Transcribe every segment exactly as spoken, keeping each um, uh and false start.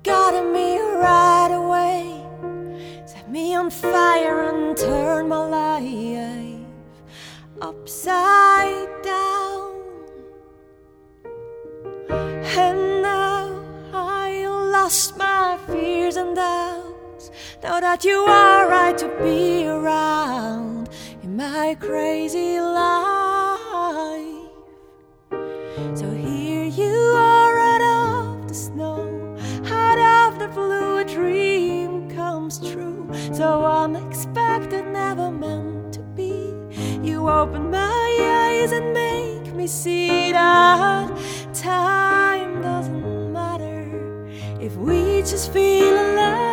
got at me right away, set me on fire and turned my life upside down. And now I lost my fears and doubts, now that you are right to be around in my crazy life. So here you are out of the snow, out of the blue, a dream comes true. So unexpected, never meant to be. You open my eyes and make me see that time doesn't matter if we just feel alive.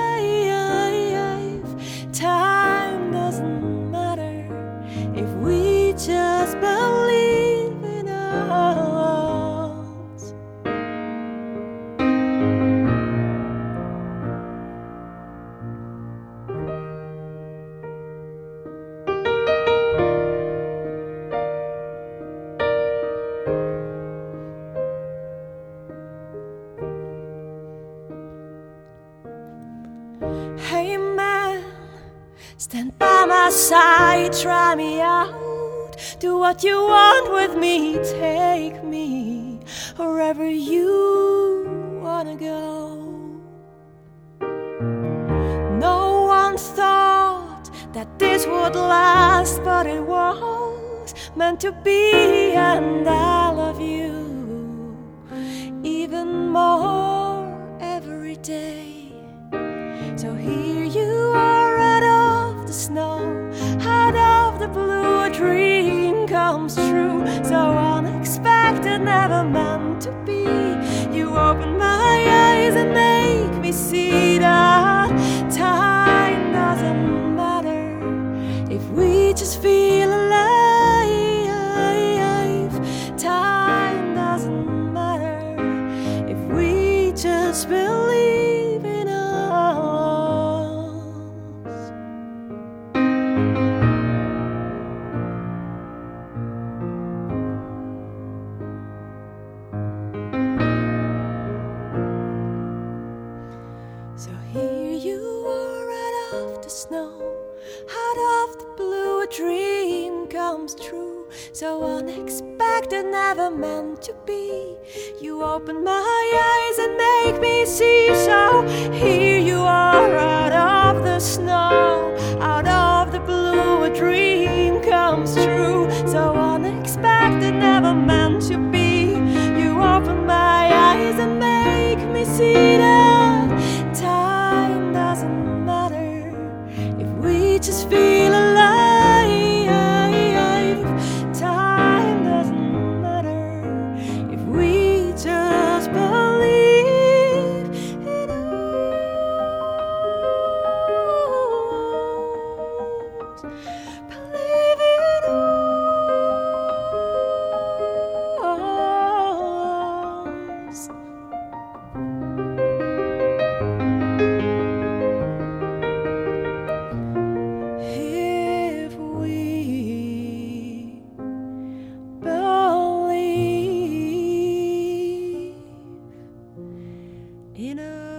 Time doesn't matter if we just believe in us. Hey man, stand by my side, try me out. Do what you want with me, take me wherever you wanna go. No one thought that this would last, but it was meant to be. And I love you even more every day. So here you are out of the snow, out of the blue, a dream comes true. So unexpected, never meant to be. You open my eyes and make me see that time doesn't matter if we just feel alive. Time doesn't matter if we just believe in us. So here you are out of the snow, out of the blue, a dream comes true. So unexpected, never meant to be. You open my eyes and make me see. So here you are out of the snow, out of the blue, a dream comes true. So unexpected, never meant to be. You open my eyes and make me see that time doesn't matter if we just feel alive. Time doesn't matter if we just believe in us. Believe in us. If we believe in us.